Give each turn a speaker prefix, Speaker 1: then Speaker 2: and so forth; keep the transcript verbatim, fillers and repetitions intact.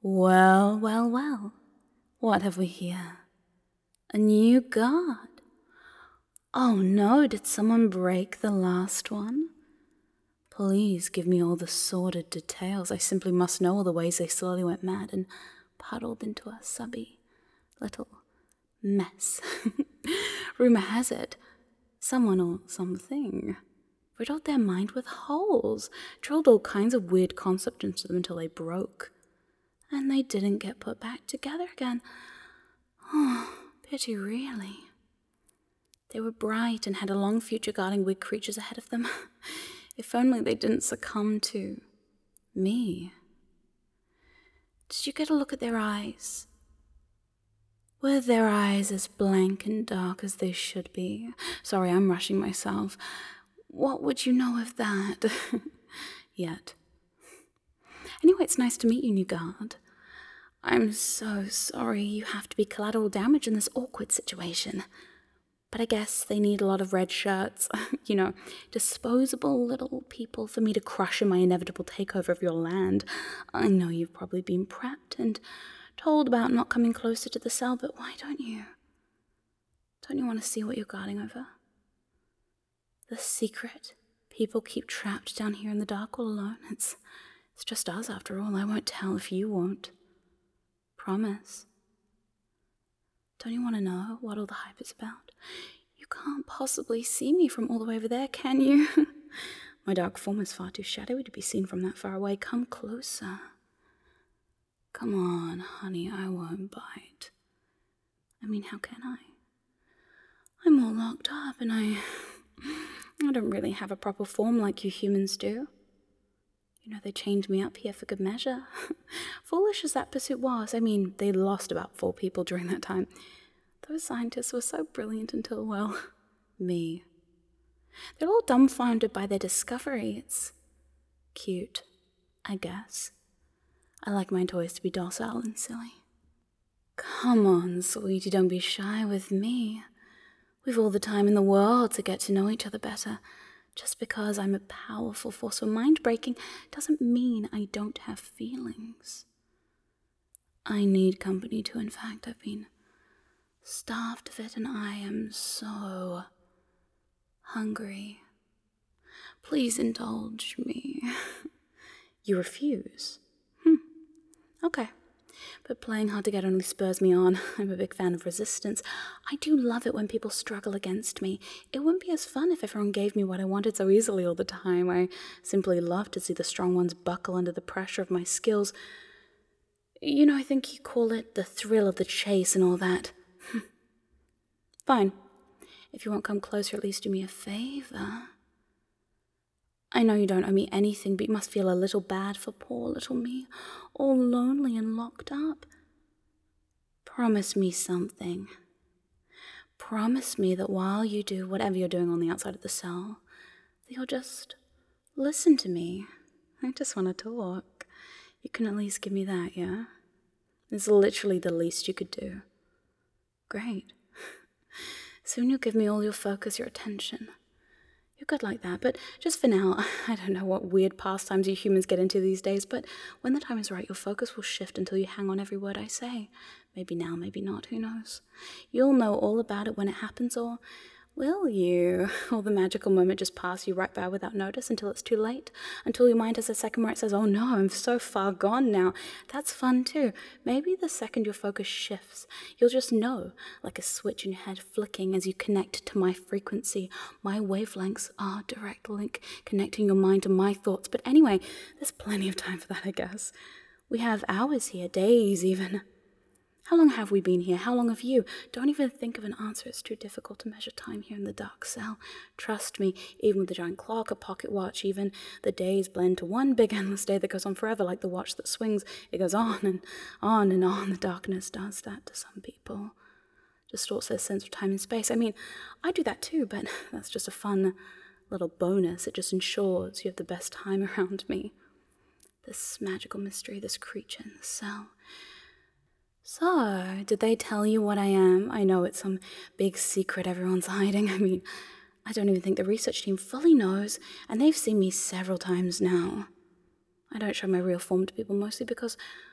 Speaker 1: Well, well, well. What have we here? A new guard. Oh no, did someone break the last one? Please give me all the sordid details. I simply must know all the ways they slowly went mad and puddled into a subby little mess. Rumor has it, someone or something riddled their mind with holes, drilled all kinds of weird concepts into them until they broke. And they didn't get put back together again. Oh, pity really. They were bright and had a long future guarding weird creatures ahead of them. If only they didn't succumb to me. Did you get a look at their eyes? Were their eyes as blank and dark as they should be? Sorry, I'm rushing myself. What would you know of that? Yet. Anyway, it's nice to meet you, new guard. I'm so sorry you have to be collateral damage in this awkward situation. But I guess they need a lot of red shirts, you know, disposable little people for me to crush in my inevitable takeover of your land. I know you've probably been prepped and told about not coming closer to the cell, but why don't you? Don't you want to see what you're guarding over? The secret people keep trapped down here in the dark all alone. It's, it's just us after all. I won't tell if you won't. Promise. Don't you want to know what all the hype is about? You can't possibly see me from all the way over there, can you? My dark form is far too shadowy to be seen from that far away. Come closer. Come on, honey, I won't bite. I mean, how can I? I'm all locked up and I... I don't really have a proper form like you humans do. You know, they chained me up here for good measure. Foolish as that pursuit was, I mean, they lost about four people during that time. Those scientists were so brilliant until, well, me. They're all dumbfounded by their discovery. It's cute, I guess. I like my toys to be docile and silly. Come on, sweetie, don't be shy with me. We've all the time in the world to get to know each other better. Just because I'm a powerful force for mind-breaking doesn't mean I don't have feelings. I need company too, in fact. I've been starved of it and I am so hungry. Please indulge me. You refuse? Hmm, okay. But playing hard to get only spurs me on. I'm a big fan of resistance. I do love it when people struggle against me. It wouldn't be as fun if everyone gave me what I wanted so easily all the time. I simply love to see the strong ones buckle under the pressure of my skills. You know, I think you call it the thrill of the chase and all that. Fine. If you won't come closer, at least do me a favor. I know you don't owe me anything, but you must feel a little bad for poor little me, all lonely and locked up. Promise me something. Promise me that while you do whatever you're doing on the outside of the cell, that you'll just listen to me. I just want to talk. You can at least give me that, yeah? It's literally the least you could do. Great. Soon you'll give me all your focus, your attention. You're good like that, but just for now, I don't know what weird pastimes you humans get into these days, but when the time is right, your focus will shift until you hang on every word I say. Maybe now, maybe not, who knows? You'll know all about it when it happens, or will you? Or the magical moment just pass you right by without notice until it's too late? Until your mind has a second where it says, oh no, I'm so far gone now. That's fun too. Maybe the second your focus shifts, you'll just know, like a switch in your head flicking as you connect to my frequency. My wavelengths are a direct link connecting your mind to my thoughts. But anyway, there's plenty of time for that, I guess. We have hours here, days even. How long have we been here? How long have you? Don't even think of an answer. It's too difficult to measure time here in the dark cell. Trust me, even with a giant clock, a pocket watch, even the days blend to one big endless day that goes on forever like the watch that swings. It goes on and on and on. The darkness does that to some people. Distorts their sense of time and space. I mean, I do that too, but that's just a fun little bonus. It just ensures you have the best time around me. This magical mystery, this creature in the cell. So, did they tell you what I am? I know it's some big secret everyone's hiding. I mean, I don't even think the research team fully knows, and they've seen me several times now. I don't show my real form to people mostly because